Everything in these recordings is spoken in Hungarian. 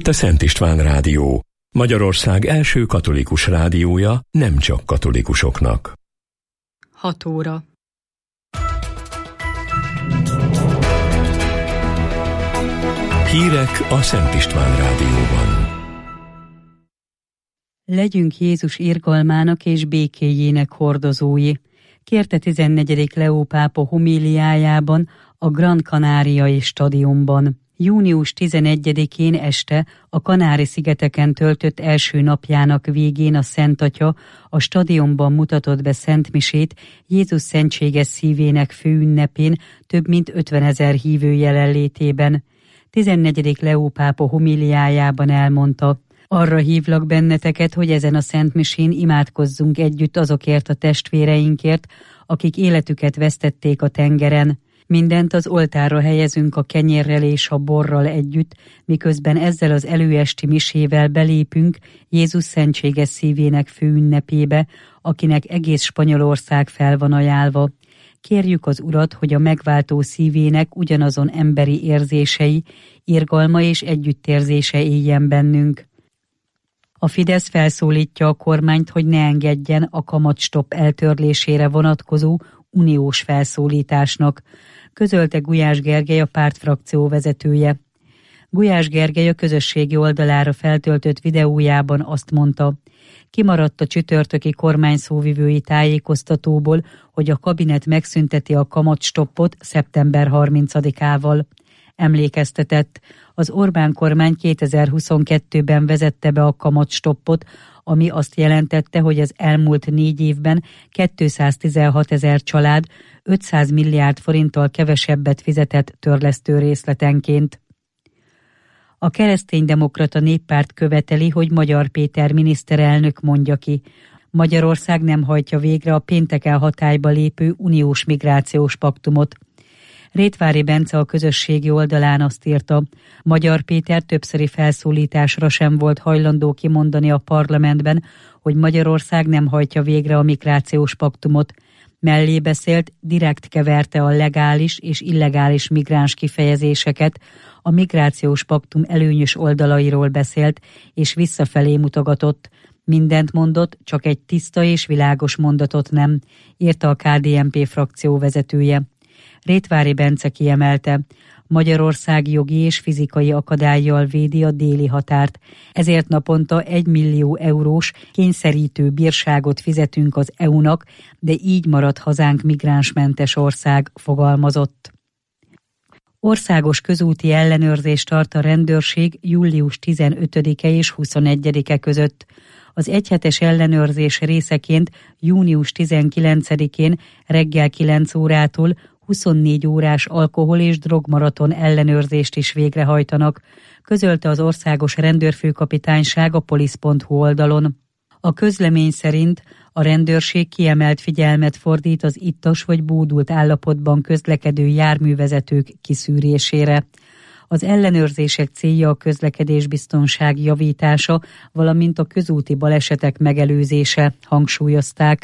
Itt a Szent István Rádió, Magyarország első katolikus rádiója nem csak katolikusoknak. 6 óra. Hírek a Szent István Rádióban. Legyünk Jézus irgalmának és békéjének hordozói, kérte 14. Leó pápa homíliájában a Gran Canariai stadionban. Június 11-én este a Kanári-szigeteken töltött első napjának végén a Szent Atya a stadionban mutatott be szentmisét Jézus szentséges szívének főünnepén több mint 50 000 hívő jelenlétében. 14. Leó pápa homíliájában elmondta: arra hívlak benneteket, hogy ezen a szentmisén imádkozzunk együtt azokért a testvéreinkért, akik életüket vesztették a tengeren. Mindent az oltárra helyezünk a kenyérrel és a borral együtt, miközben ezzel az előesti misével belépünk Jézus szentséges szívének főünnepébe, akinek egész Spanyolország fel van ajánlva. Kérjük az Urat, hogy a megváltó szívének ugyanazon emberi érzései, irgalma és együttérzése éljen bennünk. A Fidesz felszólítja a kormányt, hogy ne engedjen a kamatstopp eltörlésére vonatkozó uniós felszólításnak, közölte Gulyás Gergely, a pártfrakció vezetője. Gulyás Gergely a közösségi oldalára feltöltött videójában azt mondta: kimaradt a csütörtöki kormányszóvivői tájékoztatóból, hogy a kabinet megszünteti a kamatstoppot szeptember 30-ával. Emlékeztetett, az Orbán kormány 2022-ben vezette be a kamatstoppot, ami azt jelentette, hogy az elmúlt 4 évben 216 000 család 500 milliárd forinttal kevesebbet fizetett törlesztő részletenként. A Kereszténydemokrata Néppárt követeli, hogy Magyar Péter miniszterelnök mondja ki: Magyarország nem hajtja végre a pénteken hatályba lépő uniós migrációs paktumot. Rétvári Bence a közösségi oldalán azt írta: Magyar Péter többszöri felszólításra sem volt hajlandó kimondani a parlamentben, hogy Magyarország nem hajtja végre a migrációs paktumot. Mellé beszélt, direkt keverte a legális és illegális migráns kifejezéseket, a migrációs paktum előnyös oldalairól beszélt, és visszafelé mutogatott. Mindent mondott, csak egy tiszta és világos mondatot nem, írta a KDNP frakció vezetője. Rétvári Bence kiemelte: Magyarország jogi és fizikai akadállyal védi a déli határt, ezért naponta 1 millió eurós kényszerítő bírságot fizetünk az EU-nak, de így marad hazánk migránsmentes ország, fogalmazott. Országos közúti ellenőrzést tart a rendőrség július 15-e és 21-e között. Az egyhetes ellenőrzés részeként június 19-én reggel 9 órától 24 órás alkohol- és drogmaraton ellenőrzést is végrehajtanak, közölte az Országos Rendőrfőkapitányság a polisz.hu oldalon. A közlemény szerint a rendőrség kiemelt figyelmet fordít az ittas vagy bódult állapotban közlekedő járművezetők kiszűrésére. Az ellenőrzések célja a közlekedésbiztonság javítása, valamint a közúti balesetek megelőzése, hangsúlyozták.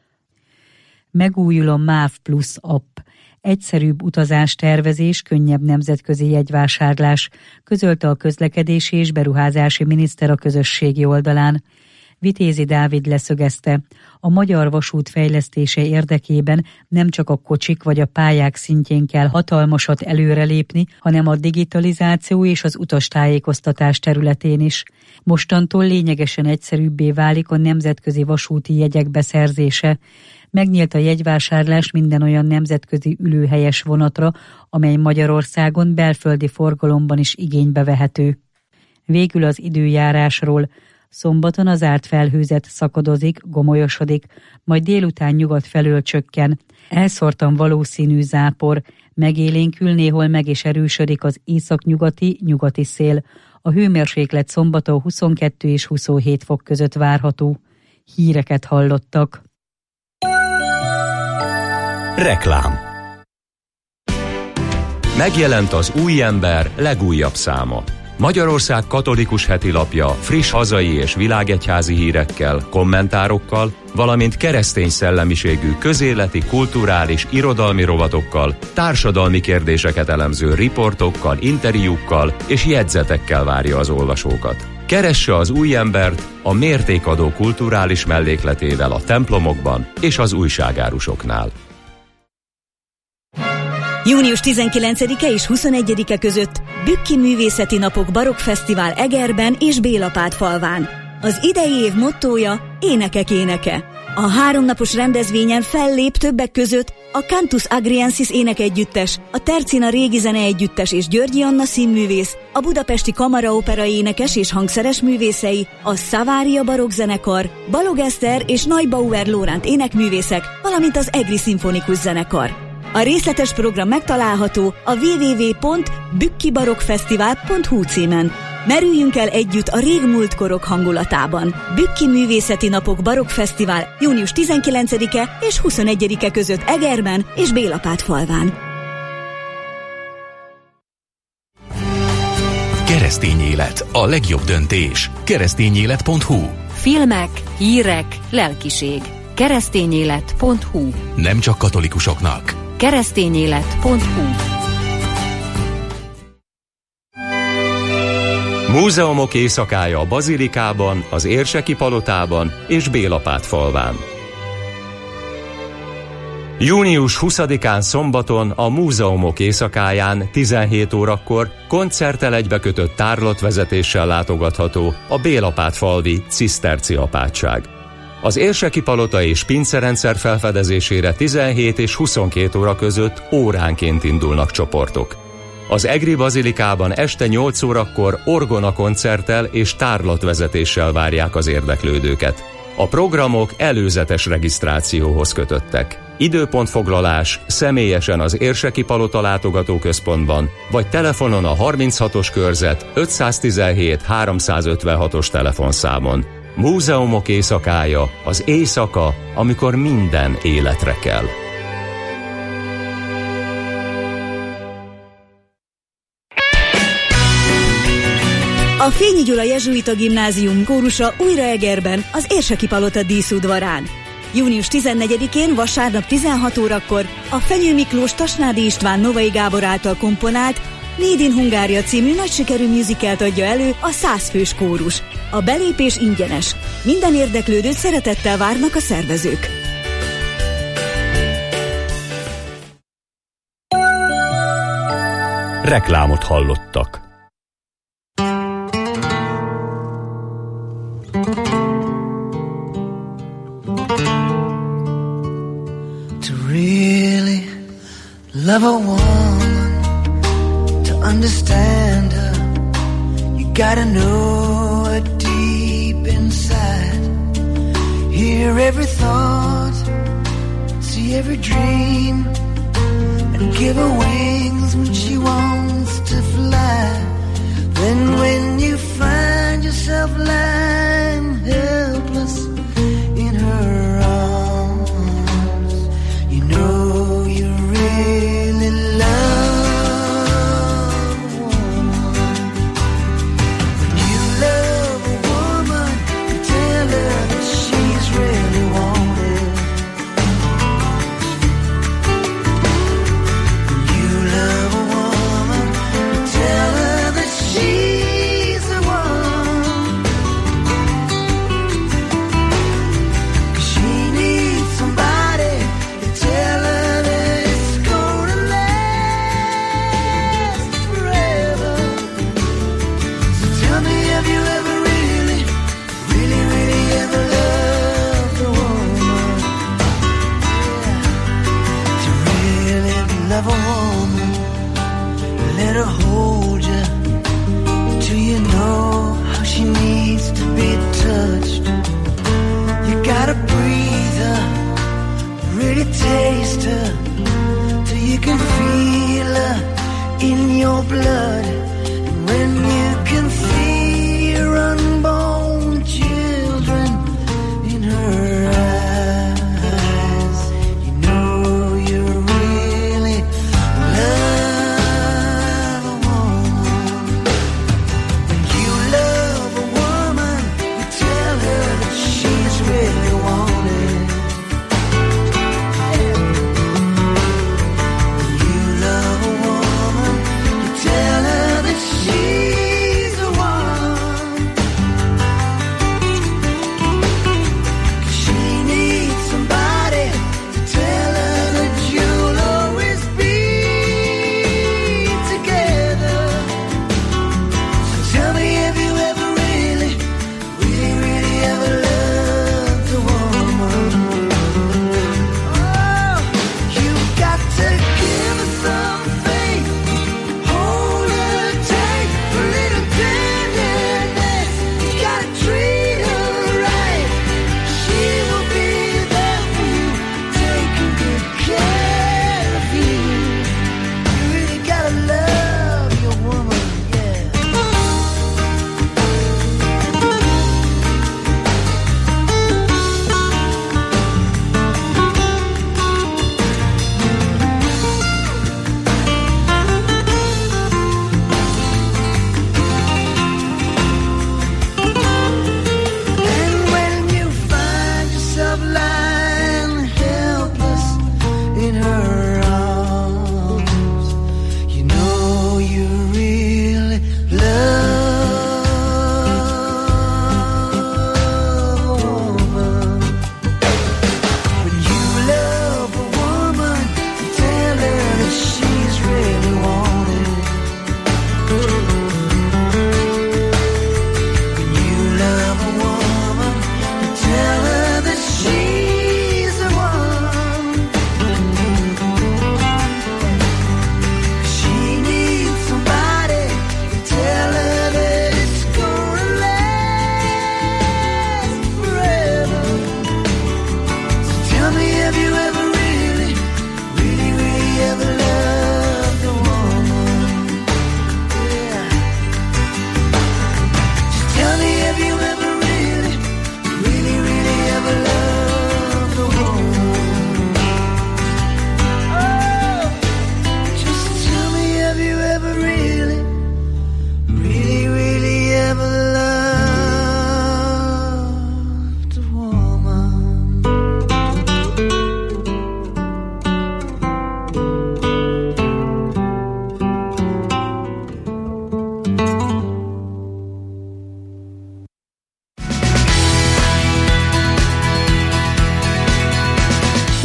Megújul a MÁV Plus app. Egyszerűbb utazástervezés, könnyebb nemzetközi jegyvásárlás, közölte a közlekedési és beruházási miniszter a közösségi oldalán. Vitézi Dávid leszögezte: a magyar vasút fejlesztése érdekében nem csak a kocsik vagy a pályák szintjén kell hatalmasat előrelépni, hanem a digitalizáció és az utastájékoztatás területén is. Mostantól lényegesen egyszerűbbé válik a nemzetközi vasúti jegyek beszerzése. Megnyílt a jegyvásárlás minden olyan nemzetközi ülőhelyes vonatra, amely Magyarországon belföldi forgalomban is igénybe vehető. Végül az időjárásról. Szombaton az zárt felhőzet szakadozik, gomolyosodik, majd délután nyugat felől csökken. Elszórtan valószínű zápor, megélénkül, néhol meg is erősödik az északnyugati szél. A hőmérséklet szombaton 22 és 27 fok között várható. Híreket hallottak. Reklám. Megjelent az Új Ember legújabb száma. Magyarország katolikus hetilapja friss hazai és világegyházi hírekkel, kommentárokkal, valamint keresztény szellemiségű közéleti, kulturális, irodalmi rovatokkal, társadalmi kérdéseket elemző riportokkal, interjúkkal és jegyzetekkel várja az olvasókat. Keresse az új embert a Mértékadó kulturális mellékletével a templomokban és az újságárusoknál. Június 19-e és 21-e között Bükki Művészeti Napok Barokk Fesztivál Egerben és Bélapátfalván. Az idei év mottója Énekek éneke. A 3 napos rendezvényen fellép többek között a Cantus Agriensis énekegyüttes, a Tercina Régi Zeneegyüttes és Györgyi Anna színművész, a Budapesti Kamaraopera énekes és hangszeres művészei, a Szavária Barokk Zenekar, Balogh Eszter és Neubauer Lóránt énekművészek, valamint az Egri Szimfonikus Zenekar. A részletes program megtalálható a www.bükkibarokkfesztivál.hu címen. Merüljünk el együtt a régmúlt korok hangulatában. Bükki Művészeti Napok Barokk Fesztivál június 19-e és 21-e között Egerben és Bélapátfalván. Keresztény élet, a legjobb döntés. Keresztényélet.hu. Filmek, hírek, lelkiség. Keresztényélet.hu. Nem csak katolikusoknak. Keresztényélet.hu. Múzeumok éjszakája a Bazilikában, az Érseki Palotában és Bélapátfalván. Június 20-án szombaton a Múzeumok éjszakáján 17 órakor koncerttel egybekötött tárlatvezetéssel látogatható a Bélapátfalvi ciszterci apátság. Az Érseki Palota és pincerendszer felfedezésére 17 és 22 óra között óránként indulnak csoportok. Az Egri Bazilikában este 8 órakor orgona koncerttel és tárlatvezetéssel várják az érdeklődőket. A programok előzetes regisztrációhoz kötöttek. Időpontfoglalás személyesen az Érseki Palota látogatóközpontban, vagy telefonon a 36-os körzet 517 356-os telefonszámon. Múzeumok éjszakája, az éjszaka, amikor minden életre kell. A Fényi Gyula Jezsuita Gimnázium kórusa újra Egerben, az Érseki Palota díszudvarán. Június 14-én vasárnap 16 órakor a Fenyő Miklós Tasnádi István Novai Gábor által komponált Made in Hungária című nagy sikerű musicalt adja elő a 100 fős kórus. A belépés ingyenes. Minden érdeklődőt szeretettel várnak a szervezők. Reklámot hallottak. To really love a woman, to understand her, you gotta know her deep inside. Hear every thought, see every dream, and give her wings when she wants to fly. Then when you find yourself lying helpless in her arms, you know you really love a woman. When you love a woman, you tell her that she's really wanted. When you love a woman, you tell her that she's the one.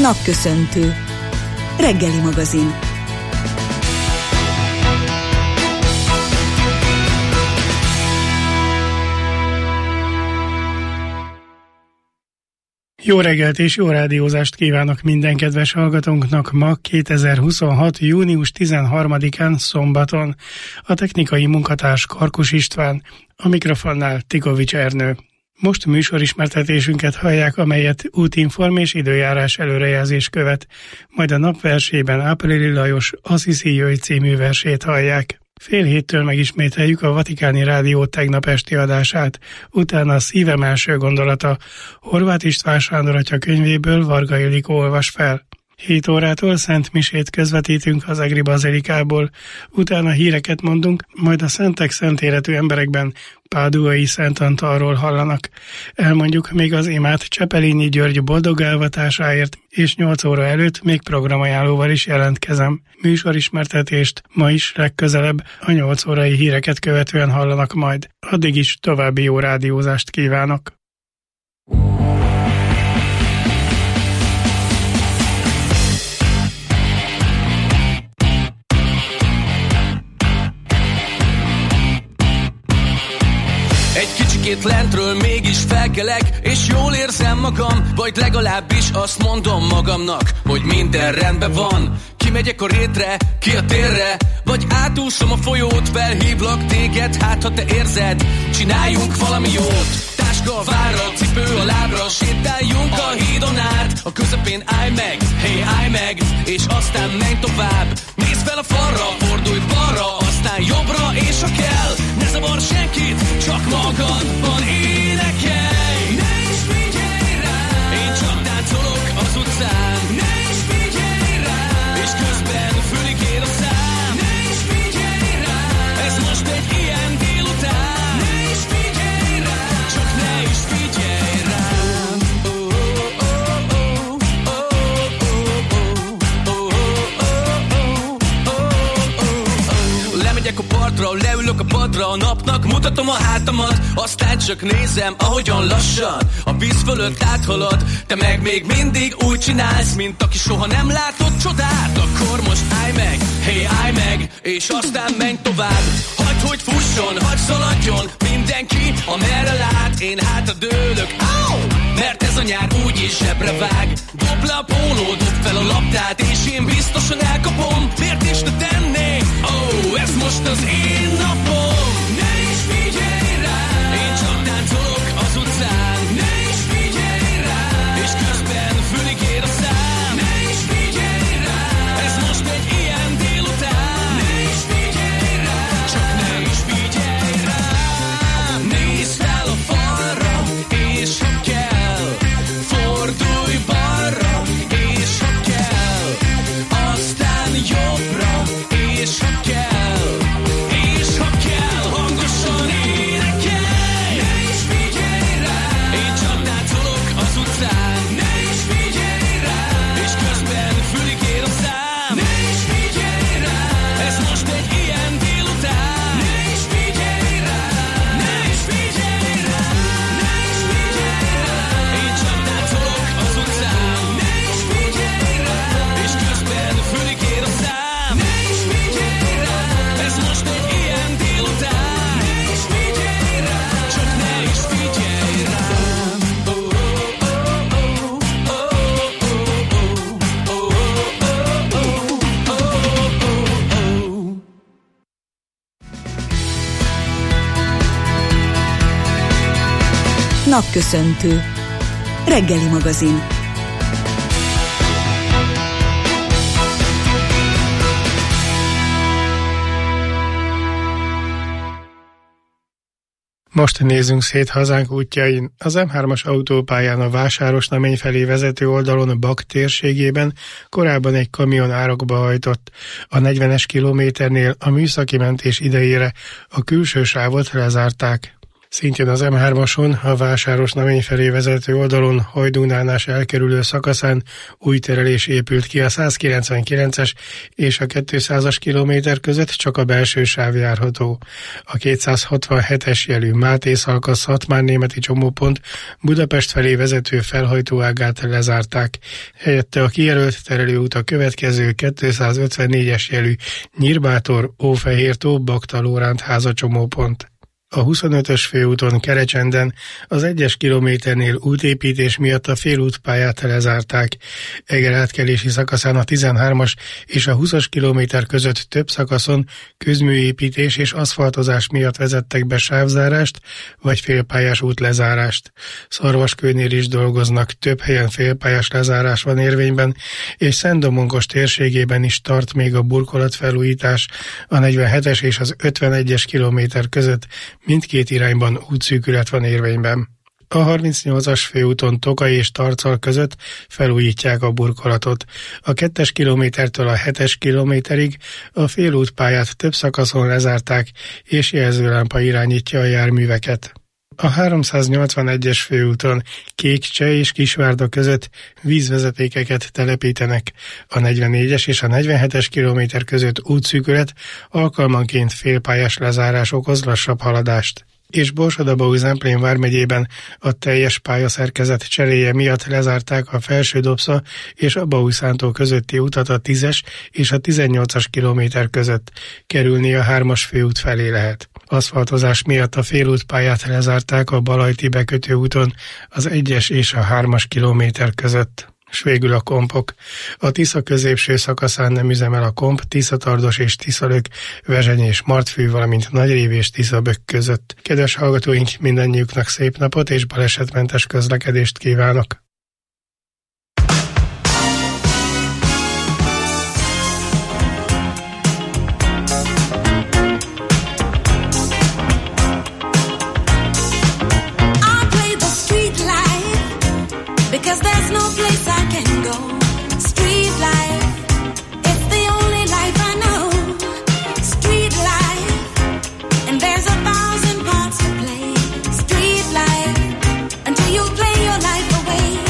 Napköszöntő. Reggeli magazin. Jó reggelt és jó rádiózást kívánok minden kedves hallgatónknak ma 2026. június 13-án szombaton. A technikai munkatárs Karkus István, a mikrofonnál Tikovics Ernő. Most műsorismertetésünket hallják, amelyet útinform és időjárás előrejelzés követ, majd a napversében Áprili Lajos Assisi Jöjj című versét hallják. 6:30 megismételjük a Vatikáni Rádió tegnap esti adását, utána a Szívem első gondolata Horváth István Sándor atya könyvéből Varga Ildikó olvas fel. 7 órától Szent Misét közvetítünk az Egri Bazilikából, utána híreket mondunk, majd a szentek szent életű emberekben Páduai Szent Antalról hallanak. Elmondjuk még az imát Csepelényi György boldog elvatásáért, és 8 óra előtt még programajánlóval is jelentkezem. Műsorismertetést ma is legközelebb a 8 órai híreket követően hallanak majd. Addig is további jó rádiózást kívánok! Kicsikét lentről mégis felkelek, és jól érzem magam, vagy legalábbis azt mondom magamnak, hogy minden rendben van. Kimegyek a rétre, ki a térre, vagy átúszom a folyót, felhívlak téged, hát ha te érzed, csináljunk valami jót. Táska a vára, cipő a lábra, sétáljunk a hídon át, a közepén állj meg, hey állj meg, és aztán menj tovább. Nézd fel a falra, fordulj balra, aztán jobbra, és ha kell, ne zavar senkit, csak magadban énekelj. Ne is figyelj rám, én csak táncolok az utcán. Ne is figyelj rám, és közben fülig ér a szám. Ne is figyelj rám, ez most egy ilyen délután. Ne is figyelj rám, csak ne is figyelj rám. Lemegyek a partra, leülök a padra, a napnak mutatom a hátamat, aztán csak nézem, ahogyan lassan a víz fölött áthalad. Te meg még mindig úgy csinálsz, mint aki soha nem látott csodát. Akkor most állj meg, hey állj meg, és aztán menj tovább. Hagyd, hogy fusson, hagyd szaladjon mindenki, amerre lát. Én hátra dőlök, mert ez a nyár úgyis zsebre vág. Dobd le a póló, dobd fel a labdát, és én biztosan elkapom. Miért is ne tennék? Ez most az én napom. Ne is figyelj rám, én csak táncolok az utcán. Ne is figyelj rám, és közben fülig ér a szám. Ne is figyelj rám, ez most egy ilyen délután. Ne is figyelj rám, csak ne is figyelj rám. Nézd fel a falra, és ha kell, fordulj balra, és ha kell, aztán jobbra, és ha kell, és ha kell, hangosan énekelj. Ne is figyelj rám, én csak táncolok az utcán. Ne is figyelj rám, és közben fülig ér a szám. Ne is figyelj rám, ez most egy ilyen délután. Ne is figyelj rám, ne is figyelj rám, ne is figyelj rám, én csak táncolok az utcán. Ne is figyelj rám, és közben fülig ér a szám. Ne is figyelj rám, ez most egy ilyen délután. Ne is figyelj rám, csak ne is figyelj rám. Napköszöntő. Reggeli magazin. Most nézzünk szét hazánk útjain. Az M3-as autópályán a Vásárosnamény felé vezető oldalon Bak térségében korábban egy kamion árokba hajtott. A 40-es kilométernél a műszaki mentés idejére a külső sávot lezárták. Szintén az M3-ason, a Vásáros-Namény felé vezető oldalon Hajdúnánás elkerülő szakaszán új terelés épült ki a 199-es és a 200-as kilométer között, csak a belső sáv járható. A 267-es jelű Máté-Szalka-Szatmár-Németi csomópont Budapest felé vezető felhajtóágát lezárták. Helyette a kijelölt terelőút a következő 254-es jelű Nyírbátor-Ófehértó-Bakta-Lóránt-háza csomópont. A 25-ös főúton Kerecsenden az 1-es kilométernél útépítés miatt a félútpályát lezárták. Eger átkelési szakaszán a 13-as és a 20-as kilométer között több szakaszon közműépítés és aszfaltozás miatt vezettek be sávzárást vagy félpályás útlezárást. Szarvaskőnél is dolgoznak, több helyen félpályás lezárás van érvényben, és Szentdomonkos térségében is tart még a burkolatfelújítás a 47-es és az 51-es kilométer között. Mindkét irányban útszűkület van érvényben. A 38-as főúton Tokaj és Tarcal között felújítják a burkolatot. A 2-es kilométertől a 7-es kilométerig a félútpályát több szakaszon lezárták, és jelzőlámpa irányítja a járműveket. A 381-es főúton Kékcsej és Kisvárda között vízvezetékeket telepítenek. A 44-es és a 47-es kilométer között útszűkület, alkalmanként félpályás lezárás okoz lassabb haladást. És Borsod-Abaúj-Zemplén vármegyében a teljes pályaszerkezet cseréje miatt lezárták a Felső-Dobsza és Abaúj-Szántó közötti utat a 10-es és a 18-as kilométer között. Kerülni a 3-as főút felé lehet. Aszfaltozás miatt a félútpályát lezárták a Balajti bekötő úton az 1-es és a 3-as kilométer között. S végül a kompok. A Tisza középső szakaszán nem üzemel a komp, Tiszatardos és Tiszalök, Vezseny és Martfű, valamint Nagyrév és Tiszabök között. Kedves hallgatóink, mindannyiuknak szép napot és balesetmentes közlekedést kívánok! Because there's no place I can go. Street life, it's the only life I know. Street life, and there's 1,000 parts to play. Street life, until you play your life away.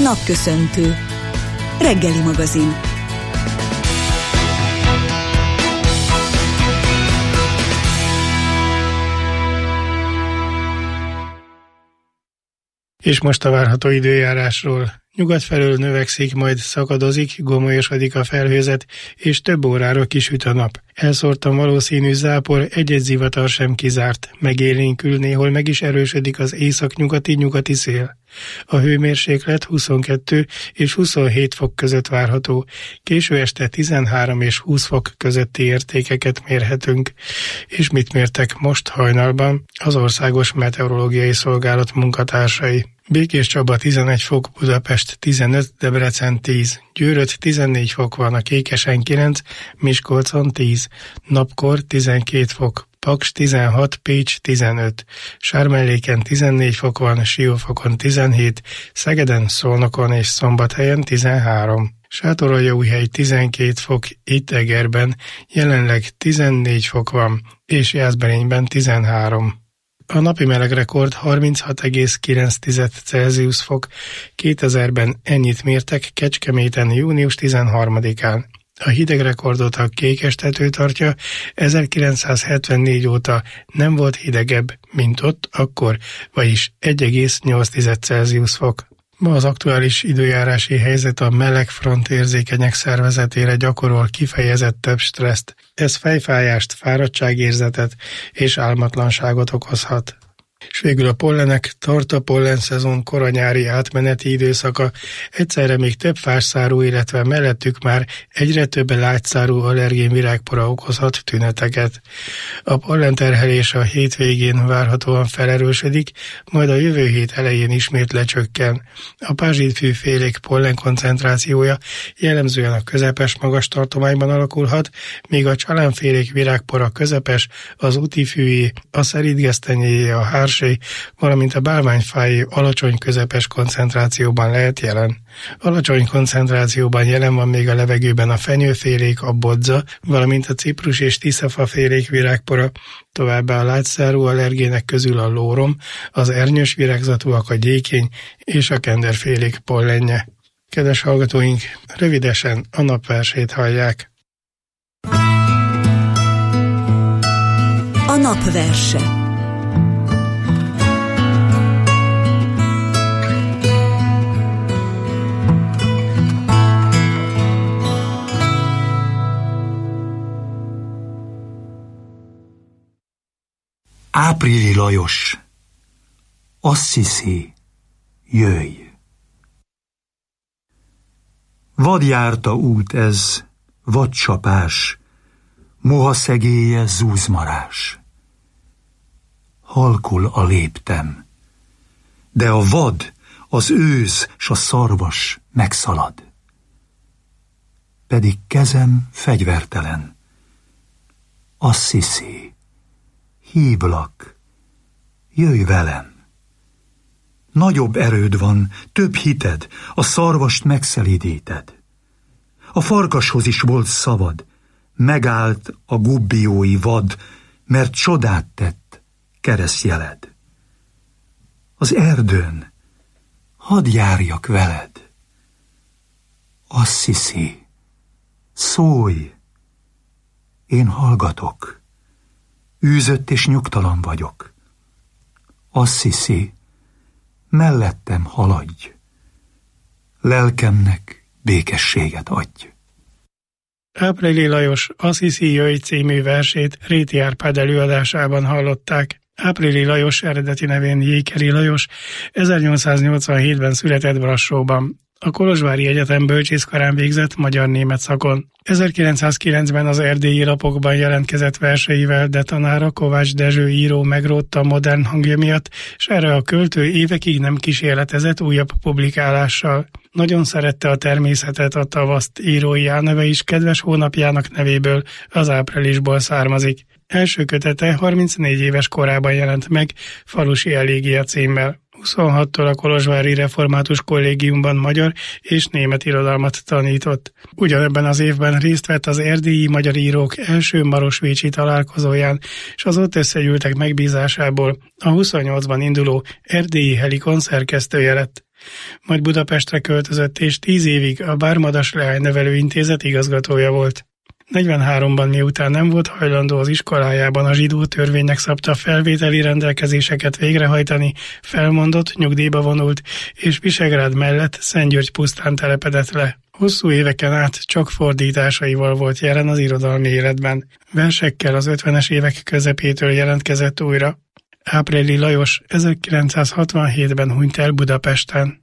Napköszöntő. Reggeli magazin. És most a várható időjárásról. Nyugat felől növekszik, majd szakadozik, gomolyosodik a felhőzet, és több órára kisüt a nap. Elszórtan valószínű zápor, egy-egy zivatar sem kizárt. Megélénkül, néhol meg is erősödik az északnyugati szél. A hőmérséklet 22 és 27 fok között várható. Késő este 13 és 20 fok közötti értékeket mérhetünk. És mit mértek most hajnalban az Országos Meteorológiai Szolgálat munkatársai? Békés Csaba 11 fok, Budapest 15, Debrecen 10, Győrött 14 fok van, a Kékesen 9, Miskolcon 10, Napkor 12 fok, Paks 16, Pécs 15, Sármelléken 14 fok van, Siófokon 17, Szegeden, Szolnokon és Szombathelyen 13. Sátoraljaújhely 12 fok, itt Egerben jelenleg 14 fok van, és Jászberényben 13. A napi melegrekord 36,9 Celsius fok, 2000-ben ennyit mértek Kecskeméten június 13-án. A hidegrekordot a Kékestető tartja, 1974 óta nem volt hidegebb, mint ott akkor, vagyis 1,8 Celsius fok. Ma az aktuális időjárási helyzet a melegfront érzékenyek szervezetére gyakorol kifejezettebb stresszt. Ez fejfájást, fáradtságérzetet és álmatlanságot okozhat. És végül a pollenek, tart a pollenszezon koranyári átmeneti időszaka, egyszerre még több fásszárú, illetve mellettük már egyre több lágyszárú allergén virágpora okozhat tüneteket. A pollenterhelés a hétvégén várhatóan felerősödik, majd a jövő hét elején ismét lecsökken. A pázsitfűfélék pollen koncentrációja jellemzően a közepes magas tartományban alakulhat, míg a csalánfélék virágpora közepes, az utifűjé, a szerítgesztenyéjé, a hársé, valamint a bálványfájé alacsony közepes koncentrációban lehet jelen. Alacsony koncentrációban jelen van még a levegőben a fenyőfélék, a bodza, valamint a ciprus és tiszafafélék virágpora, továbbá a lágyszárú allergének közül a lórom, az ernyős virágzatúak, a gyékény és a kenderfélék pollenje. Kedves hallgatóink, rövidesen a napversét hallják. A napverse. Áprili Lajos, Assisi, jöjj! Vadjárta út ez, vadcsapás, moha szegélye zúzmarás. Halkul a léptem, de a vad, az ősz s a szarvas megszalad. Pedig kezem fegyvertelen. Assisi, hívlak, jöjj velem. Nagyobb erőd van, több hited, a szarvast megszelidíted. A farkashoz is volt szavad, megállt a gubbiói vad, mert csodát tett keresztjeled. Az erdőn hadd járjak veled. Assisi, szólj, én hallgatok. Űzött és nyugtalan vagyok. Assisi, mellettem haladj. Lelkemnek békességet adj. Áprili Lajos Assisi jöjj című versét Réti Árpád előadásában hallották. Áprili Lajos eredeti nevén Jékeri Lajos 1887-ben született Brassóban. A Kolozsvári Egyetem bölcsészkarán végzett magyar-német szakon. 1909-ben az erdélyi lapokban jelentkezett verseivel, de tanára Kovács Dezső író megrótta modern hangja miatt, s erre a költő évekig nem kísérletezett újabb publikálással. Nagyon szerette a természetet, a tavaszt, írói álneve is kedves hónapjának nevéből, az áprilisból származik. Első kötete 34 éves korában jelent meg, Falusi elégia címmel. 26-tól a Kolozsvári Református Kollégiumban magyar és német irodalmat tanított. Ugyanebben az évben részt vett az erdélyi magyar írók első marosvécsi találkozóján, és az ott összegyűltek megbízásából a 28-ban induló erdélyi helikon szerkesztője lett. majd Budapestre költözött, és 10 évig a Bármadas Leánynevelő Intézet igazgatója volt. 43-ban, miután nem volt hajlandó az iskolájában a zsidó törvénynek szabta felvételi rendelkezéseket végrehajtani, felmondott, nyugdíjba vonult, és Visegrád mellett Szentgyörgy-Pusztán telepedett le. Hosszú éveken át csak fordításaival volt jelen az irodalmi életben. Versekkel az 50-es évek közepétől jelentkezett újra. Ápréli Lajos 1967-ben hunyt el Budapesten.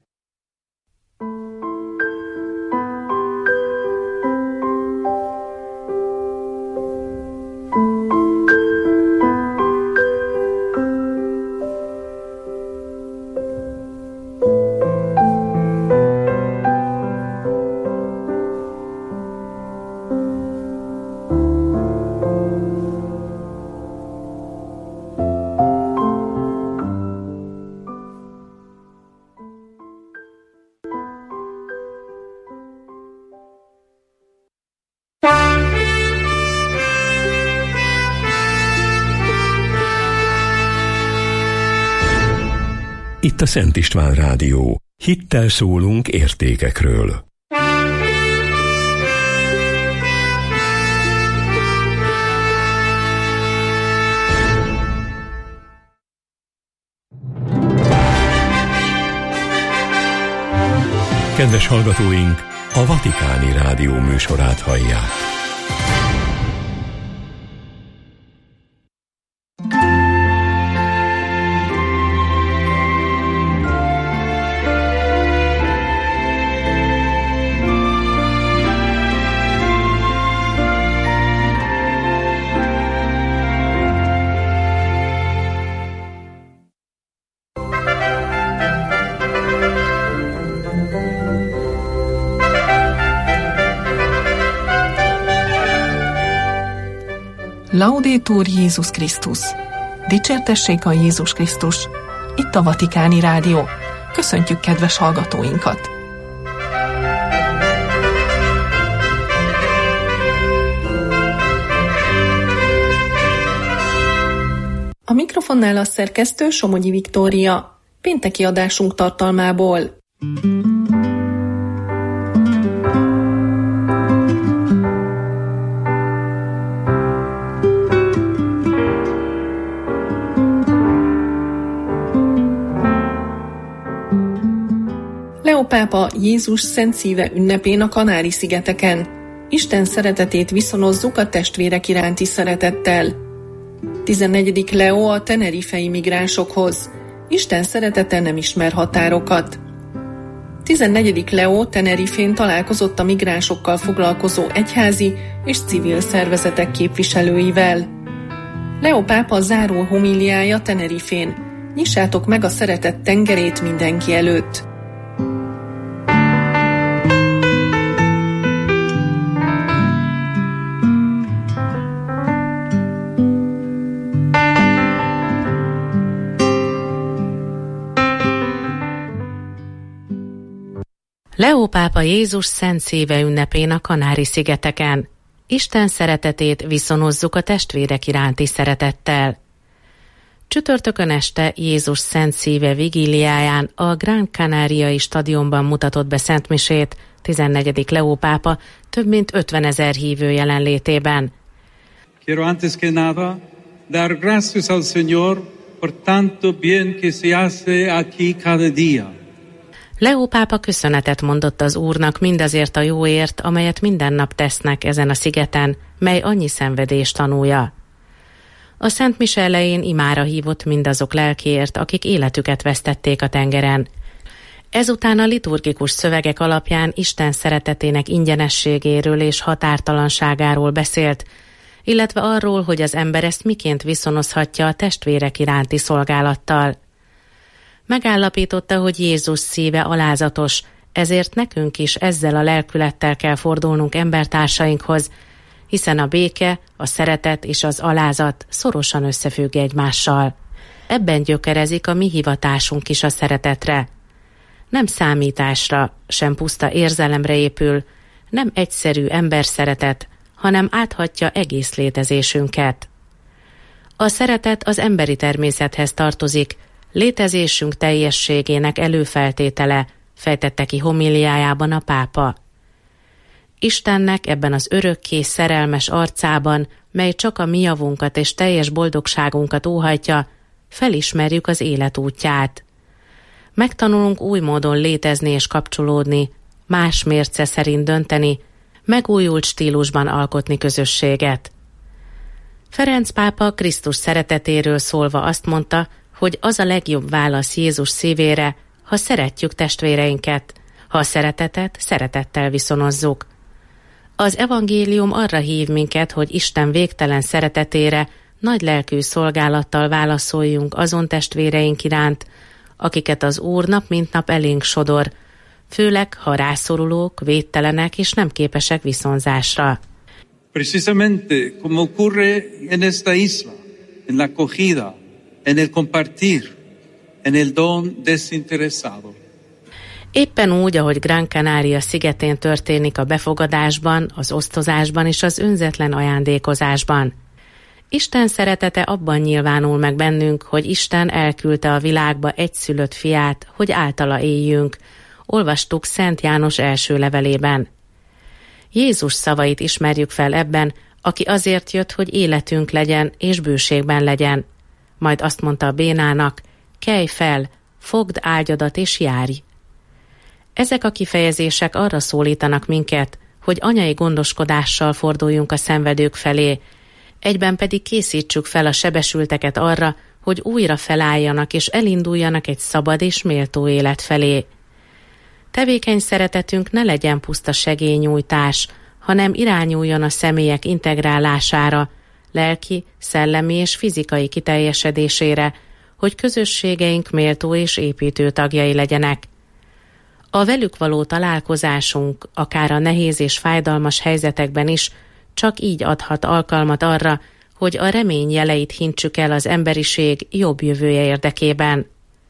Itt a Szent István Rádió. Hittel szólunk értékekről. Kedves hallgatóink, a Vatikáni Rádió műsorát hallják. Laudetur Jézus Krisztus! Dicsértessék a Jézus Krisztus! Itt a Vatikáni Rádió. Köszöntjük kedves hallgatóinkat! A mikrofonnál a szerkesztő Somogyi Viktória. Pénteki adásunk tartalmából. Leó pápa Jézus Szent Szíve ünnepén a Kanári-szigeteken. Isten szeretetét viszonozzuk a testvérek iránti szeretettel. 14. Leó a tenerifei migránsokhoz. Isten szeretete nem ismer határokat. 14. Leó Tenerifén találkozott a migránsokkal foglalkozó egyházi és civil szervezetek képviselőivel. Leó pápa záró homíliája Tenerifén. Nyissátok meg a szeretet tengerét mindenki előtt. Leó pápa Jézus Szent Szíve ünnepén a Kanári-szigeteken. Isten szeretetét viszonozzuk a testvérek iránti szeretettel. Csütörtökön este Jézus Szent Szíve vigíliáján a Gran Canariai stadionban mutatott be szentmisét 14. Leó pápa több mint 50 000 hívő jelenlétében. Quiero antes que nada dar gracias al Señor por tanto bien que se hace aquí cada día. Leó pápa köszönetet mondott az Úrnak mindazért a jóért, amelyet minden nap tesznek ezen a szigeten, mely annyi szenvedést tanulja. A Szent Mise elején imára hívott mindazok lelkiért, akik életüket vesztették a tengeren. Ezután a liturgikus szövegek alapján Isten szeretetének ingyenességéről és határtalanságáról beszélt, illetve arról, hogy az ember ezt miként viszonozhatja a testvérek iránti szolgálattal. Megállapította, hogy Jézus szíve alázatos, ezért nekünk is ezzel a lelkülettel kell fordulnunk embertársainkhoz, hiszen a béke, a szeretet és az alázat szorosan összefügg egymással. Ebben gyökerezik a mi hivatásunk is a szeretetre. Nem számításra, sem puszta érzelemre épül, nem egyszerű emberszeretet, hanem áthatja egész létezésünket. A szeretet az emberi természethez tartozik, létezésünk teljességének előfeltétele, fejtette ki homíliájában a pápa. Istennek ebben az örökké szerelmes arcában, mely csak a mi javunkat és teljes boldogságunkat óhajtja, felismerjük az élet útját. Megtanulunk új módon létezni és kapcsolódni, más mérce szerint dönteni, megújult stílusban alkotni közösséget. Ferenc pápa Krisztus szeretetéről szólva azt mondta, hogy az a legjobb válasz Jézus szívére, ha szeretjük testvéreinket, ha a szeretetet szeretettel viszonozzuk. Az evangélium arra hív minket, hogy Isten végtelen szeretetére nagy lelkű szolgálattal válaszoljunk azon testvéreink iránt, akiket az Úr nap mint nap elénk sodor, főleg ha rászorulók, védtelenek és nem képesek viszonzásra. Precisamente como ocurre en esta isla, en la acogida, en el compartir, en el don desinteresado. Éppen úgy, ahogy Gran Canaria szigetén történik a befogadásban, az osztozásban és az önzetlen ajándékozásban. Isten szeretete abban nyilvánul meg bennünk, hogy Isten elküldte a világba egyszülött fiát, hogy általa éljünk. Olvastuk Szent János első levelében. Jézus szavait ismerjük fel ebben, aki azért jött, hogy életünk legyen és bőségben legyen. Majd azt mondta a bénának, kelj fel, fogd ágyadat és járj. Ezek a kifejezések arra szólítanak minket, hogy anyai gondoskodással forduljunk a szenvedők felé, egyben pedig készítsük fel a sebesülteket arra, hogy újra felálljanak és elinduljanak egy szabad és méltó élet felé. Tevékeny szeretetünk ne legyen puszta segélynyújtás, hanem irányuljon a személyek integrálására, lelki, szellemi és fizikai kiteljesedésére, hogy közösségeink méltó és építő tagjai legyenek. A velük való találkozásunk, akár a nehéz és fájdalmas helyzetekben is, csak így adhat alkalmat arra, hogy a remény jeleit hintsük el az emberiség jobb jövője érdekében.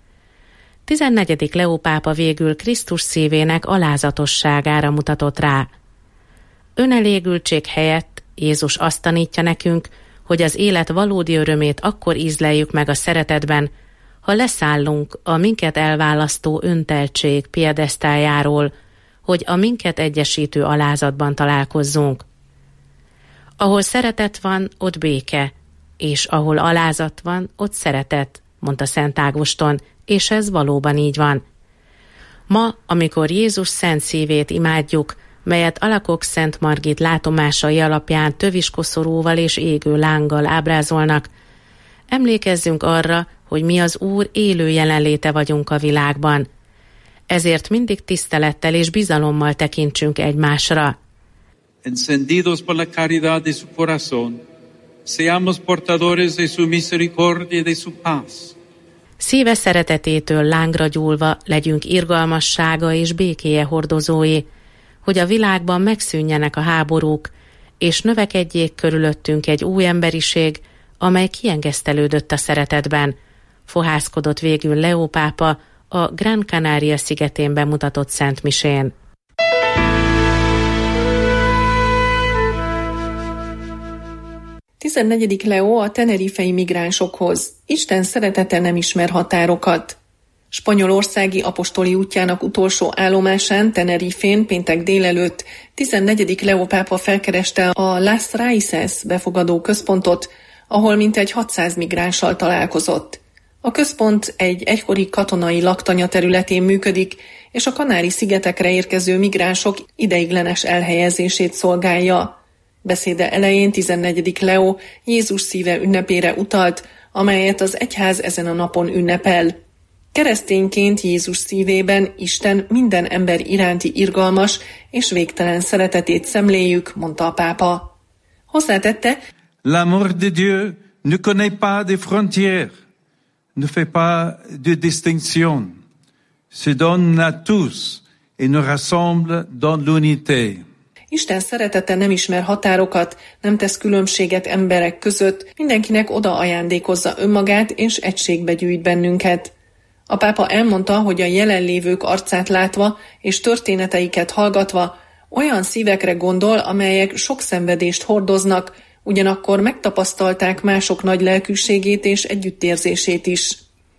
14. Leó pápa végül Krisztus szívének alázatosságára mutatott rá. Önelégültség helyett Jézus azt tanítja nekünk, hogy az élet valódi örömét akkor ízleljük meg a szeretetben, ha leszállunk a minket elválasztó önteltség piedesztájáról, hogy a minket egyesítő alázatban találkozzunk. Ahol szeretet van, ott béke, és ahol alázat van, ott szeretet, mondta Szent Ágoston, és ez valóban így van. Ma, amikor Jézus szent szívét imádjuk, melyet alakok Szent Margit látomásai alapján töviskoszorúval és égő lánggal ábrázolnak, emlékezzünk arra, hogy mi az Úr élő jelenléte vagyunk a világban. Ezért mindig tisztelettel és bizalommal tekintsünk egymásra. Encendidos por la caridad de su corazón, seamos portadores de su misericordia y de su paz. Szíve szeretetétől lángra gyúlva legyünk irgalmassága és békéje hordozói, hogy a világban megszűnjenek a háborúk, és növekedjék körülöttünk egy új emberiség, amely kiengesztelődött a szeretetben, fohászkodott végül Leó pápa a Gran Canaria szigetén bemutatott Szent Misén. Tizennegyedik Leó a tenerifei migránsokhoz. Isten szeretete nem ismer határokat. Spanyolországi apostoli útjának utolsó állomásán, Tenerifén péntek délelőtt 14. Leó pápa felkereste a Las Raices befogadó központot, ahol mintegy 600 migránssal találkozott. A központ egy egykori katonai laktanya területén működik, és a Kanári-szigetekre érkező migránsok ideiglenes elhelyezését szolgálja. Beszéde elején 14. Leó Jézus szíve ünnepére utalt, amelyet az egyház ezen a napon ünnepel. Keresztényként Jézus szívében Isten minden ember iránti irgalmas és végtelen szeretetét szemléljük, mondta a pápa. Hozzátette, L'amour de Dieu ne connaît pas de frontières, ne fait pas de distinction, se donne à tous et nous rassemble dans l'unité. Isten szeretete nem ismer határokat, nem tesz különbséget emberek között, mindenkinek oda ajándékozza önmagát és egységbe gyűjt bennünket. A pápa elmondta, hogy a jelenlévők arcát látva és történeteiket hallgatva olyan szívekre gondol, amelyek sok szenvedést hordoznak, ugyanakkor megtapasztalták mások nagy lelkűségét és együttérzését is.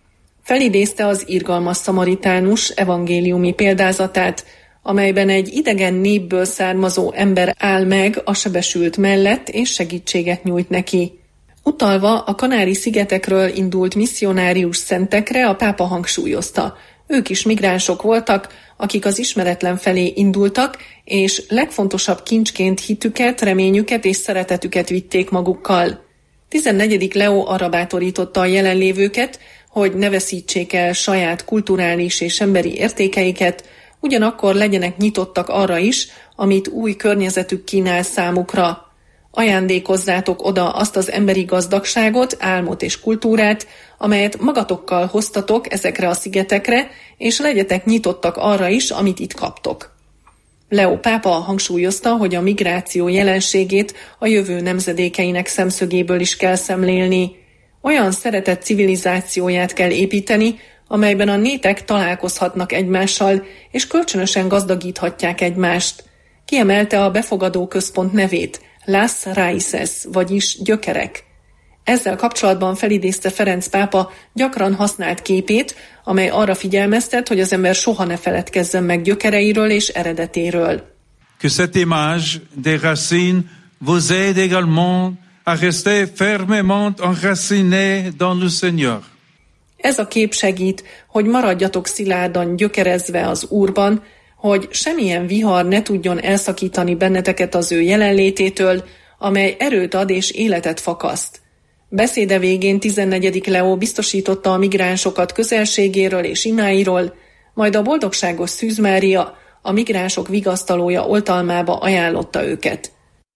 Felidézte az irgalmas szamaritánus evangéliumi példázatát, amelyben egy idegen népből származó ember áll meg a sebesült mellett és segítséget nyújt neki. Utalva a Kanári-szigetekről indult misszionárius szentekre, a pápa hangsúlyozta: ők is migránsok voltak, akik az ismeretlen felé indultak, és legfontosabb kincsként hitüket, reményüket és szeretetüket vitték magukkal. 14. Leó arra bátorította a jelenlévőket, hogy ne veszítsék el saját kulturális és emberi értékeiket, ugyanakkor legyenek nyitottak arra is, amit új környezetük kínál számukra. Ajándékozzátok oda azt az emberi gazdagságot, álmot és kultúrát, amelyet magatokkal hoztatok ezekre a szigetekre, és legyetek nyitottak arra is, amit itt kaptok. Leó pápa hangsúlyozta, hogy a migráció jelenségét a jövő nemzedékeinek szemszögéből is kell szemlélni. Olyan szeretett civilizációját kell építeni, amelyben a népek találkozhatnak egymással, és kölcsönösen gazdagíthatják egymást. Kiemelte a befogadó központ nevét, Las Raíces, vagyis gyökerek. Ezzel kapcsolatban felidézte Ferenc pápa gyakran használt képét, amely arra figyelmeztet, hogy az ember soha ne feledkezzen meg gyökereiről és eredetéről. Que cette image des racines vous aide également à rester fermement enracinés dans le Seigneur. Ez a kép segít, hogy maradjatok szilárdan gyökerezve az Úrban, hogy semmilyen vihar ne tudjon elszakítani benneteket az ő jelenlététől, amely erőt ad és életet fakaszt. Beszéde végén 14. Leó biztosította a migránsokat közelségéről és imáiról, majd a boldogságos Szűz Mária, a migránsok vigasztalója oltalmába ajánlotta őket.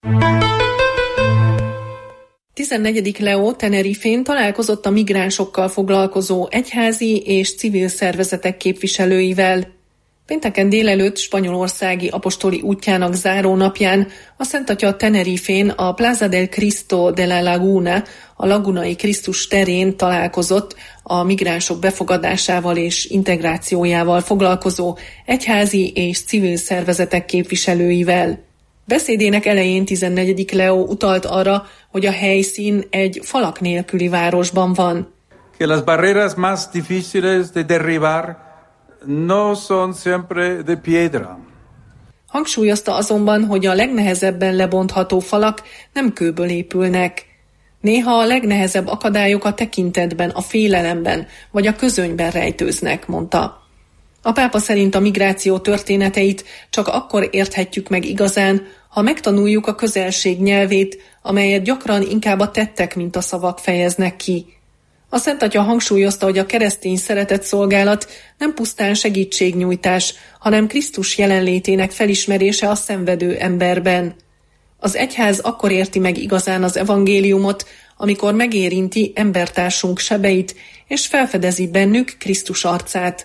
14. Leó Tenerifén találkozott a migránsokkal foglalkozó egyházi és civil szervezetek képviselőivel. Pénteken délelőtt spanyolországi apostoli útjának záró napján a Szent Atya Tenerifén a Plaza del Cristo de la Laguna, a Lagunai Krisztus terén találkozott a migránsok befogadásával és integrációjával foglalkozó egyházi és civil szervezetek képviselőivel. Beszédének elején 14. Leó utalt arra, hogy a helyszín egy falak nélküli városban van. Que las barreras más difíciles de derribar no son siempre de piedra. Hangsúlyozta azonban, hogy a legnehezebben lebontható falak nem kőből épülnek. Néha a legnehezebb akadályok a tekintetben, a félelemben vagy a közönyben rejtőznek, mondta. A pápa szerint a migráció történeteit csak akkor érthetjük meg igazán, ha megtanuljuk a közelség nyelvét, amelyet gyakran inkább a tettek, mint a szavak fejeznek ki. A Szent Atya hangsúlyozta, hogy a keresztény szeretetszolgálat nem pusztán segítségnyújtás, hanem Krisztus jelenlétének felismerése a szenvedő emberben. Az egyház akkor érti meg igazán az evangéliumot, amikor megérinti embertársunk sebeit, és felfedezi bennük Krisztus arcát.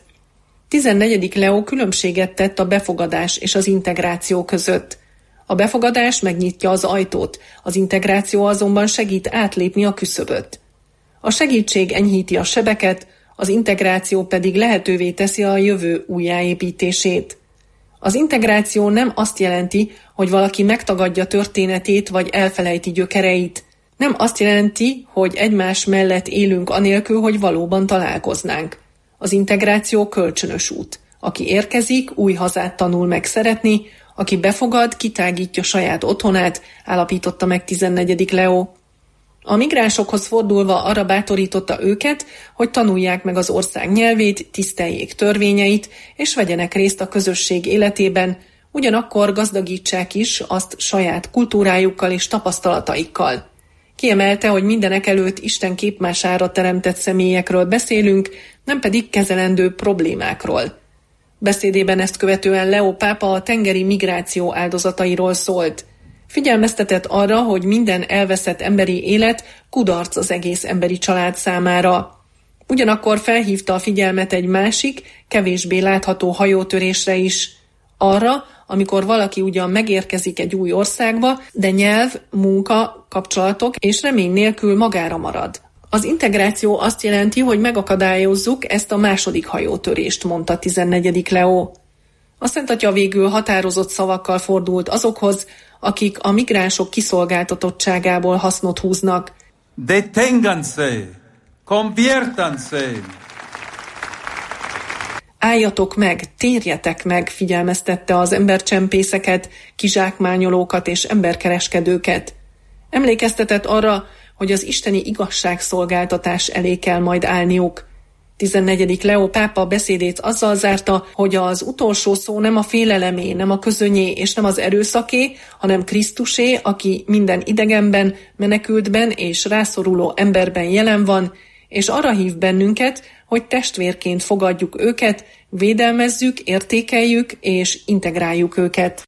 14. Leó különbséget tett a befogadás és az integráció között. A befogadás megnyitja az ajtót, az integráció azonban segít átlépni a küszöböt. A segítség enyhíti a sebeket, az integráció pedig lehetővé teszi a jövő újjáépítését. Az integráció nem azt jelenti, hogy valaki megtagadja történetét vagy elfelejti gyökereit. Nem azt jelenti, hogy egymás mellett élünk anélkül, hogy valóban találkoznánk. Az integráció kölcsönös út. Aki érkezik, új hazát tanul meg szeretni, aki befogad, kitágítja saját otthonát, állapította meg 14. Leó. A migránsokhoz fordulva arra bátorította őket, hogy tanulják meg az ország nyelvét, tiszteljék törvényeit, és vegyenek részt a közösség életében, ugyanakkor gazdagítsák is azt saját kultúrájukkal és tapasztalataikkal. Kiemelte, hogy mindenek előtt Isten képmására teremtett személyekről beszélünk, nem pedig kezelendő problémákról. Beszédében ezt követően Leó pápa a tengeri migráció áldozatairól szólt. Figyelmeztetett arra, hogy minden elveszett emberi élet kudarc az egész emberi család számára. Ugyanakkor felhívta a figyelmet egy másik, kevésbé látható hajótörésre is. Arra, amikor valaki ugyan megérkezik egy új országba, de nyelv, munka, kapcsolatok és remény nélkül magára marad. Az integráció azt jelenti, hogy megakadályozzuk ezt a második hajótörést, mondta 14. Leó. A Szent Atya végül határozott szavakkal fordult azokhoz, akik a migránsok kiszolgáltatottságából hasznot húznak. Deténganse, conviértanse, Álljatok meg, térjetek meg, figyelmeztette az embercsempészeket, kizsákmányolókat és emberkereskedőket. Emlékeztetett arra, hogy az isteni igazságszolgáltatás elé kell majd állniuk. 14. Leó pápa beszédét azzal zárta, hogy az utolsó szó nem a félelemé, nem a közönyé és nem az erőszaké, hanem Krisztusé, aki minden idegenben, menekültben és rászoruló emberben jelen van, és arra hív bennünket, hogy testvérként fogadjuk őket, védelmezzük, értékeljük és integráljuk őket.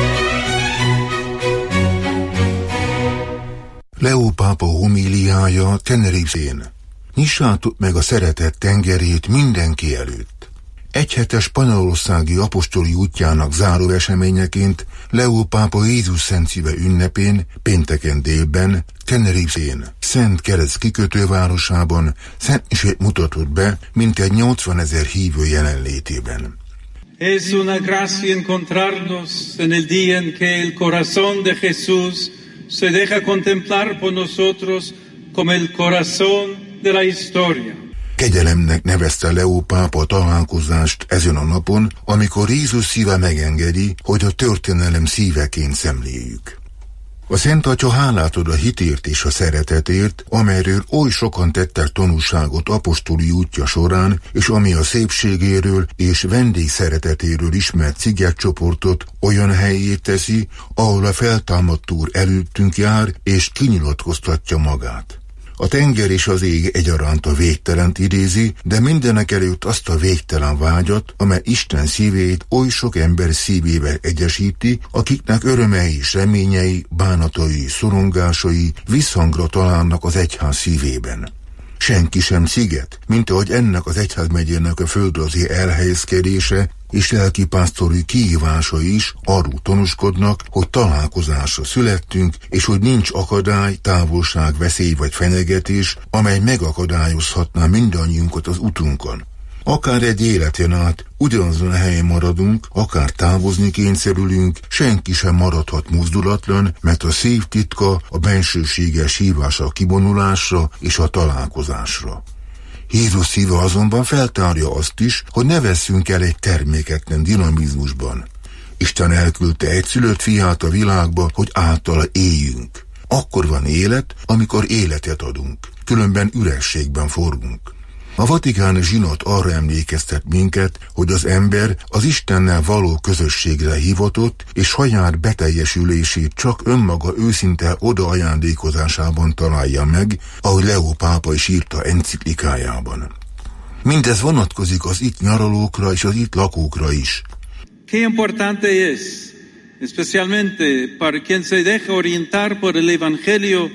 Leó pápa homíliája Tenerifén. Nyissátok meg a szeretet tengerét mindenki előtt. Egyhetes spanyolországi apostoli útjának záró eseményeként Leó pápa Jézus Szent Szíve ünnepén, pénteken délben, Tenerifén, Szent Kereszt kikötővárosában szent misét mutatott be mintegy 80 000 hívő jelenlétében. Es una gracia encontrarnos en el día en que el corazón de Jesús se deja contemplar por nosotros como el corazón de la historia. Kegyelemnek nevezte Leó pápa a találkozást ezen a napon, amikor Jézus szíve megengedi, hogy a történelem szíveként szemléljük. A Szent Atya hálát ad a hitért és a szeretetért, amelyről oly sokan tettek tanúságot apostoli útja során, és ami a szépségéről és vendégszeretetéről ismert szigetcsoportot olyan helyét teszi, ahol a feltámadt Úr előttünk jár, és kinyilatkoztatja magát. A tenger és az ég egyaránt a végtelent idézi, de mindenek előtt azt a végtelen vágyat, amely Isten szívét oly sok ember szívével egyesíti, akiknek örömei és reményei, bánatai, szorongásai visszhangra találnak az egyház szívében. Senki sem sziget, mint ahogy ennek az egyházmegyének a földrajzi elhelyezkedése és lelkipásztori kihívása is arról tanúskodnak, hogy találkozásra születtünk, és hogy nincs akadály, távolság, veszély vagy fenyegetés, amely megakadályozhatná mindannyiunkat az utunkon. Akár egy életen át ugyanazon a helyen maradunk, akár távozni kényszerülünk, senki sem maradhat mozdulatlan, mert a szív titka a bensőséges hívás a kivonulásra és a találkozásra. Jézus szíve azonban feltárja azt is, hogy ne vesszünk el egy terméketlen dinamizmusban. Isten elküldte egyszülött fiát a világba, hogy általa éljünk. Akkor van élet, amikor életet adunk, különben ürességben forgunk. A vatikáni zsinat arra emlékeztet minket, hogy az ember az Istennel való közösségre hivatott, és saját beteljesülését csak önmaga őszinte odaajándékozásában találja meg, ahogy Leó pápa is írta enciklikájában. Mindez vonatkozik az itt nyaralókra és az itt lakókra is. Qué importante es, especialmente para quien se deja orientar por el Evangelio,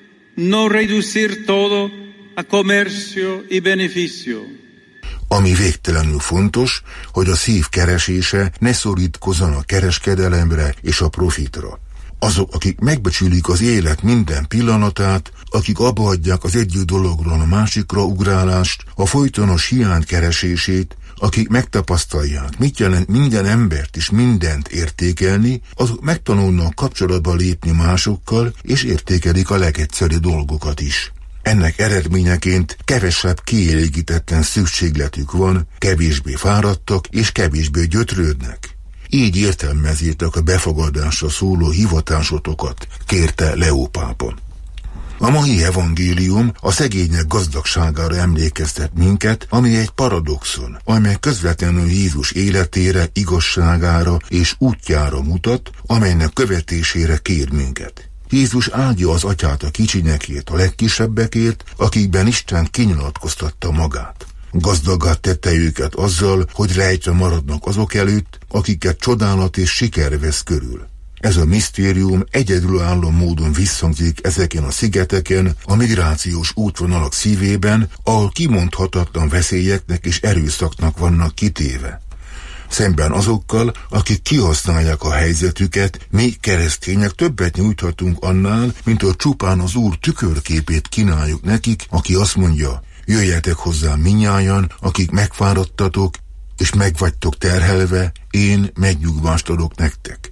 no reducir todo a comercio y beneficio. Ami végtelenül fontos, hogy a szív keresése ne szorítkozzon a kereskedelemre és a profitra. Azok, akik megbecsülik az élet minden pillanatát, akik abbahagyják az egyik dologról a másikra ugrálást, a folytonos hiány keresését, akik megtapasztalják, mit jelent minden embert és mindent értékelni, azok megtanulnak kapcsolatba lépni másokkal, és értékelik a legegyszerűbb dolgokat is. Ennek eredményeként kevesebb kielégítetlen szükségletük van, kevésbé fáradtak és kevésbé gyötrődnek. Így értelmezzétek a befogadásra szóló hivatásotokat, kérte Leó pápa. A mai evangélium a szegények gazdagságára emlékeztet minket, ami egy paradoxon, amely közvetlenül Jézus életére, igazságára és útjára mutat, amelynek követésére kér minket. Jézus áldja az atyát a kicsinyekért, a legkisebbekért, akikben Isten kinyilatkoztatta magát. Gazdagá tette őket azzal, hogy rejtve maradnak azok előtt, akiket csodálat és siker vesz körül. Ez a misztérium egyedülálló módon visszhangzik ezeken a szigeteken, a migrációs útvonalak szívében, ahol kimondhatatlan veszélyeknek és erőszaknak vannak kitéve. Szemben azokkal, akik kihasználják a helyzetüket, mi keresztények többet nyújthatunk annál, mint hogy csupán az Úr tükörképét kínáljuk nekik, aki azt mondja, jöjjetek hozzám mindnyájan, akik megfáradtatok, és megvagytok terhelve, én megnyugvást adok nektek.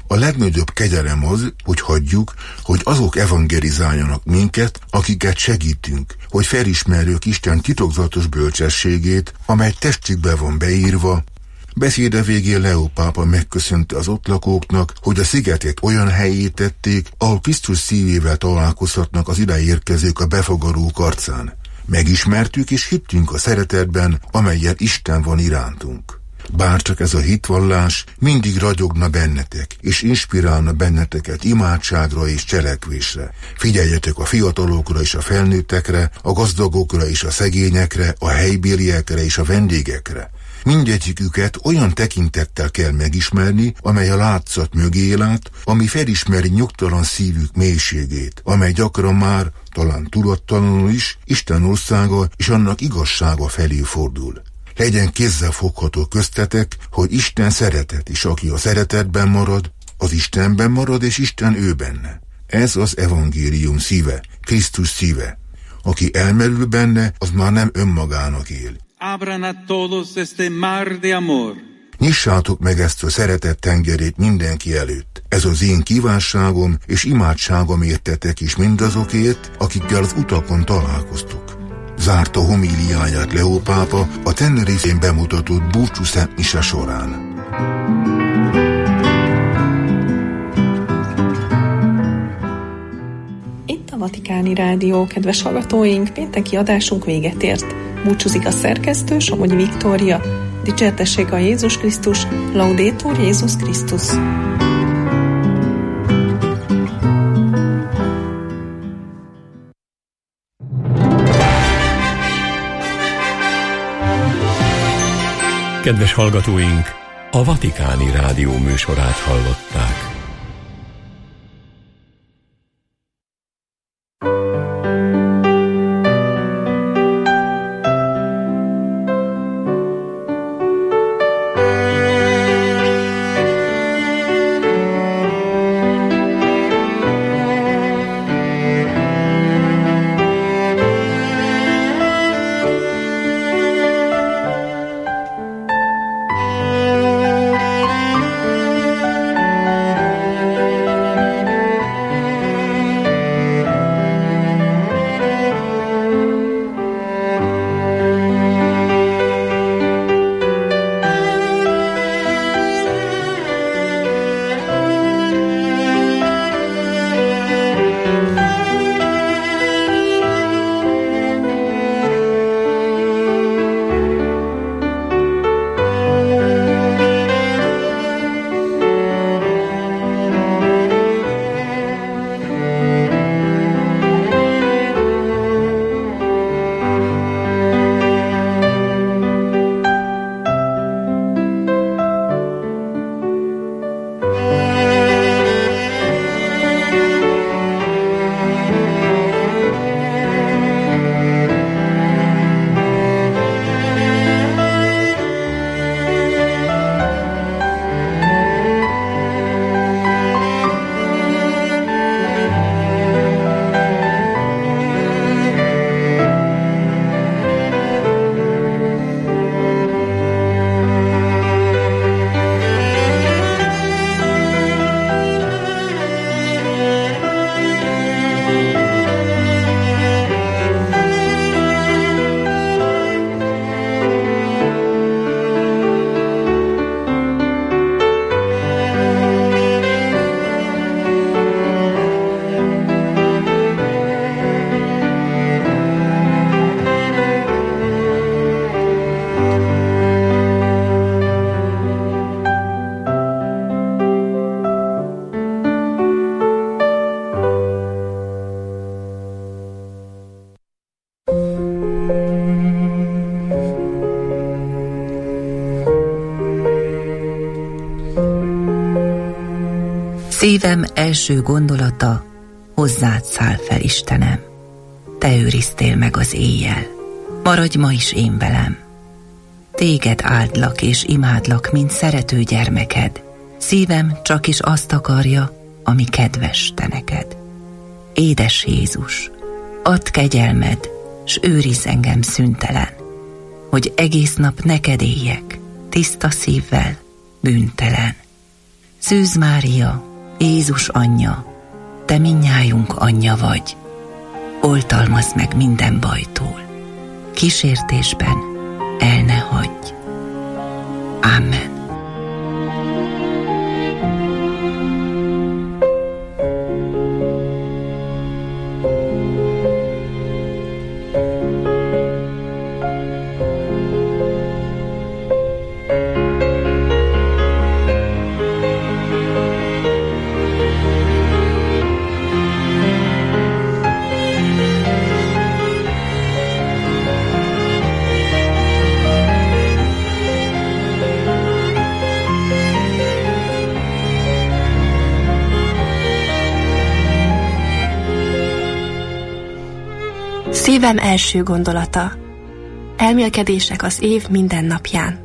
A legnagyobb kegyelem az, hogy hagyjuk, hogy azok evangelizáljanak minket, akiket segítünk, hogy felismerjük Isten titokzatos bölcsességét, amely testükbe van beírva. Beszéde végén Leó pápa megköszönte az ott lakóknak, hogy a szigetet olyan helyé tették, ahol Krisztus szívével találkozhatnak az ide érkezők a befogadók arcán. Megismertük és hittünk a szeretetben, amellyel Isten van irántunk. Bárcsak ez a hitvallás mindig ragyogna bennetek, és inspirálna benneteket imádságra és cselekvésre. Figyeljetek a fiatalokra és a felnőttekre, a gazdagokra és a szegényekre, a helybéliekre és a vendégekre. Mindegyiküket olyan tekintettel kell megismerni, amely a látszat mögé lát, ami felismeri nyugtalan szívük mélységét, amely gyakran már, talán tudattalanul is, Isten országa és annak igazsága felé fordul. Legyen kézzel fogható köztetek, hogy Isten szeretet, és aki a szeretetben marad, az Istenben marad, és Isten ő benne. Ez az evangélium szíve, Krisztus szíve. Aki elmerül benne, az már nem önmagának él. Abran a todos este mar de amor. Nyissátok meg ezt a szeretet tengerét mindenki előtt. Ez az én kívánságom és imádságom értetek is mindazokért, akikkel az utakon találkoztuk. Zárta homíliáját Leó pápa a Tenerifén bemutatott búcsú szentmise során. Itt a Vatikáni Rádió, kedves hallgatóink, pénteki adásunk véget ért. Búcsúzik a szerkesztő, Somogyi Viktória. Dicsértessék a Jézus Krisztus, Laudetur Jézus Krisztus. Kedves hallgatóink, a Vatikáni Rádió műsorát hallották. Szívem első gondolata, hozzád száll fel, Istenem. Te őriztél meg az éjjel, maradj ma is én velem. Téged áldlak és imádlak, mint szerető gyermeked. Szívem csak is azt akarja, ami kedves te neked. Édes Jézus, add kegyelmed, s őrizz engem szüntelen, hogy egész nap neked éljek, tiszta szívvel, bűntelen. Szűz Mária, Jézus anyja, te mindnyájunk anyja vagy. Oltalmazd meg minden bajtól. Kísértésben el ne hagyj. Amen. Szívem első gondolata. Elmélkedések az év minden napján.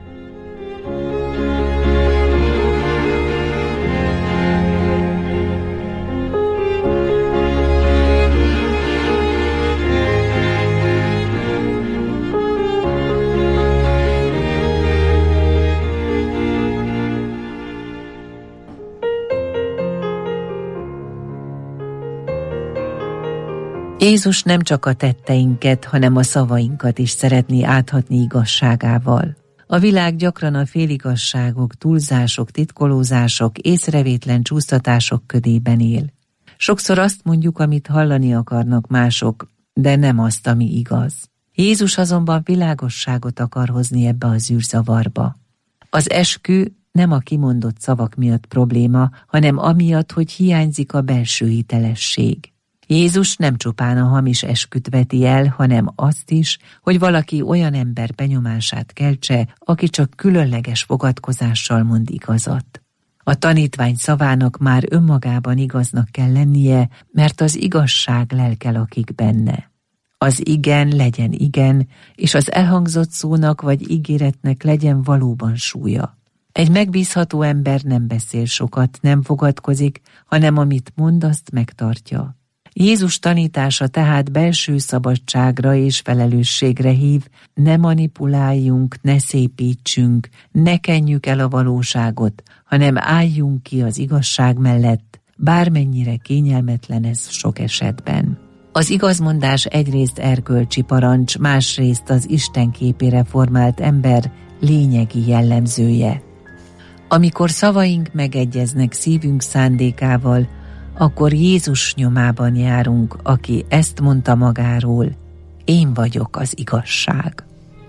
Jézus nem csak a tetteinket, hanem a szavainkat is szeretné áthatni igazságával. A világ gyakran a féligasságok, túlzások, titkolózások, észrevétlen csúsztatások ködében él. Sokszor azt mondjuk, amit hallani akarnak mások, de nem azt, ami igaz. Jézus azonban világosságot akar hozni ebbe az űrzavarba. Az eskü nem a kimondott szavak miatt probléma, hanem amiatt, hogy hiányzik a belső hitelesség. Jézus nem csupán a hamis esküt veti el, hanem azt is, hogy valaki olyan ember benyomását keltse, aki csak különleges fogadkozással mond igazat. A tanítvány szavának már önmagában igaznak kell lennie, mert az igazság lelke lakik benne. Az igen legyen igen, és az elhangzott szónak vagy ígéretnek legyen valóban súlya. Egy megbízható ember nem beszél sokat, nem fogadkozik, hanem amit mond, azt megtartja. Jézus tanítása tehát belső szabadságra és felelősségre hív, ne manipuláljunk, ne szépítsünk, ne kenjük el a valóságot, hanem álljunk ki az igazság mellett, bármennyire kényelmetlen ez sok esetben. Az igazmondás egyrészt erkölcsi parancs, másrészt az Isten képére formált ember lényegi jellemzője. Amikor szavaink megegyeznek szívünk szándékával, akkor Jézus nyomában járunk, aki ezt mondta magáról: én vagyok az igazság.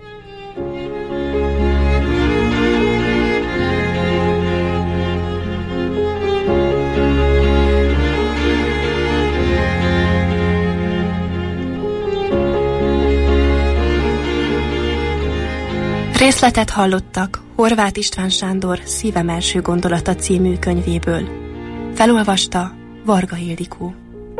Részletet hallottak Horváth István Sándor Szívem első gondolata című könyvéből. Felolvasta Varga Ildikó.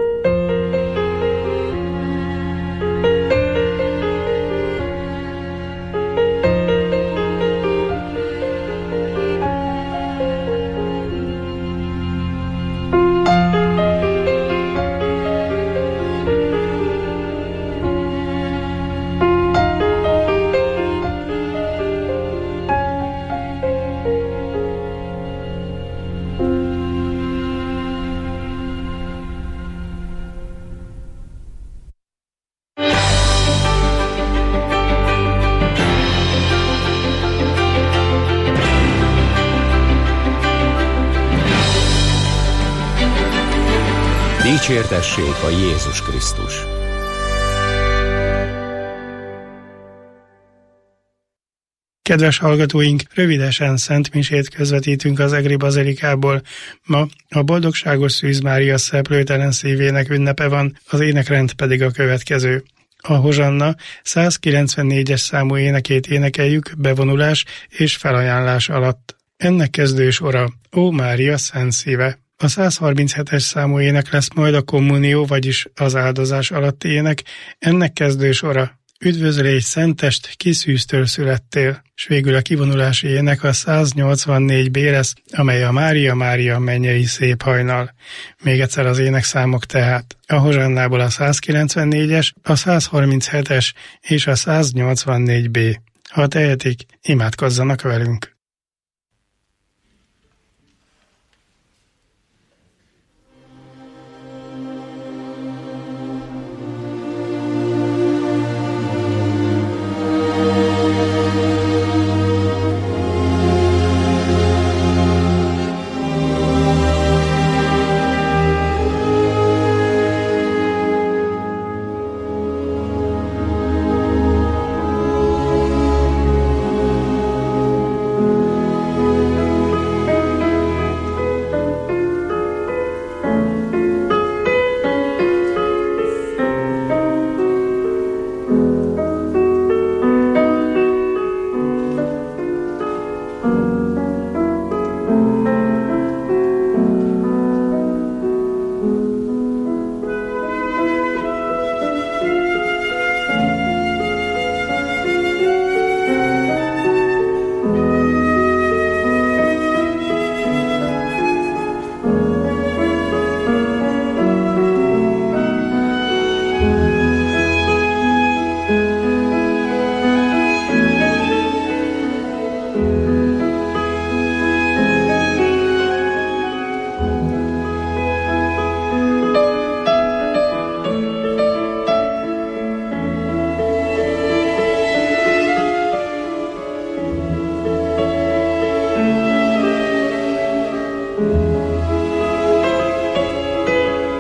Dicsértessék a Jézus Krisztus! Kedves hallgatóink, rövidesen szentmisét közvetítünk az Egri Bazilikából. Ma a Boldogságos Szűz Mária szeplőtelen szívének ünnepe van, az énekrend pedig a következő. A Hozsanna 194-es számú énekét énekeljük bevonulás és felajánlás alatt. Ennek kezdő sora: Ó Mária szent szíve! A 137-es számú ének lesz majd a kommunió, vagyis az áldozás alatti ének. Ennek kezdő sora: Üdvözlégy szentest, ki szűztől születtél, s végül a kivonulási ének a 184B lesz, amely a Mária, Mária mennyei szép hajnal. Még egyszer az énekszámok tehát: a Hozsannából a 194-es, a 137-es és a 184B. Ha tehetik, imádkozzanak velünk.